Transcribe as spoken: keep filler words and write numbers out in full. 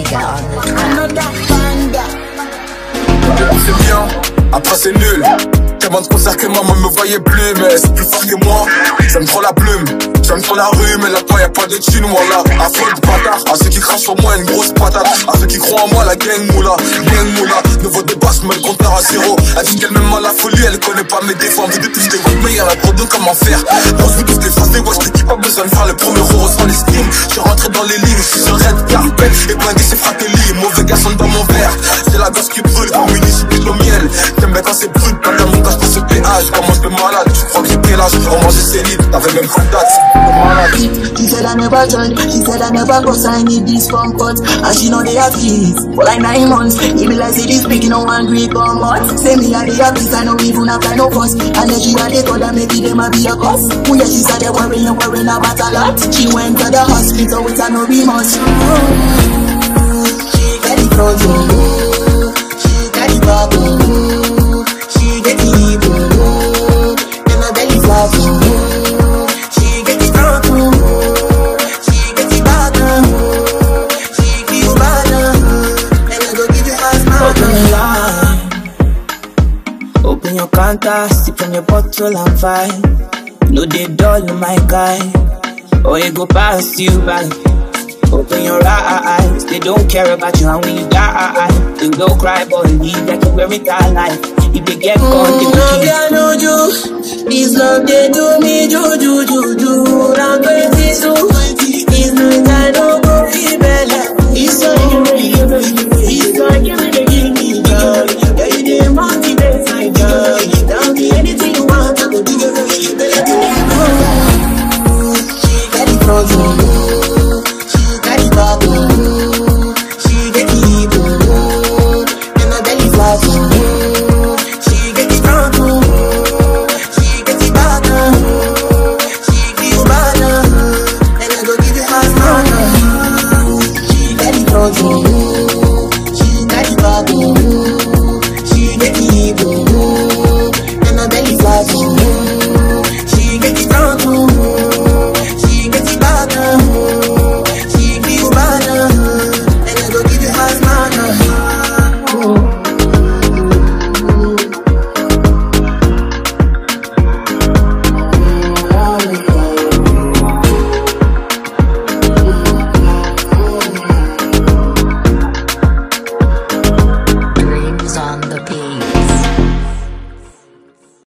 C'est bien, après c'est nul. Tellement de concerts que maman me voyait plus, mais c'est plus fort que moi. J'aime trop la plume, j'aime trop la rue, mais là-bas y'a pas de thunes, voilà. Un feu de bâtard, à ceux qui crachent sur moi une grosse patate. À ceux qui croient en moi, la gang moula, gang moula. Nouveau débat, je mets le compteur à zéro. Elle dit qu'elle m'aime à la folie, elle connaît pas mes défauts. En vue de tous les groupes, mais y'a la trop de comment faire. On se veut tous les phrases, ouais, j'étais qui pas besoin de faire le premier euro sans les streams. J'suis rentré dans les lignes, j'suis sur red carpet. Et blingué chez Fratelli, mauvais garçon dans mon verre. C'est la gosse qui brûle, comme une issue au miel. T'aimes bien quand c'est brut, pas dans mon gars, j'passe au péage. Comment j'peux malade, tu crois que j'ai quel âge? On mangeait ses litres, t'avais même pas de date, malade. She said I never join, she said I never go sign it discomfort. And she know they have kids for like nine months. He be like, say this speaking on one great comfort. Say me and they have kids, I know even after no fuss. And then she got they told her maybe they might be a cause. Who yeah, she said they worrying and worrying about a lot. She went to the hospital with a no remorse. She got it from you, she got it back, she get it evil, and my belly flat. Open your counter, sip on your bottle and vibe. No they dull, my guy, or it go past you by. Open your eyes, they don't care about you and when you die. They don't cry but leave like a very tired life. If they get gone, they will keep. I know you, this love they do me, do, do, do, do. I'm twenty, so it's no time, don't go feel better. It's so you it's like you really give me joy. Yeah, you didn't motivate my joy. Tell me anything you want, I will do it. She got it from you, she got it back, she get it evil, and my belly flat. She get it from you, she get it back, she give you back, and I go give you half. She got it from you.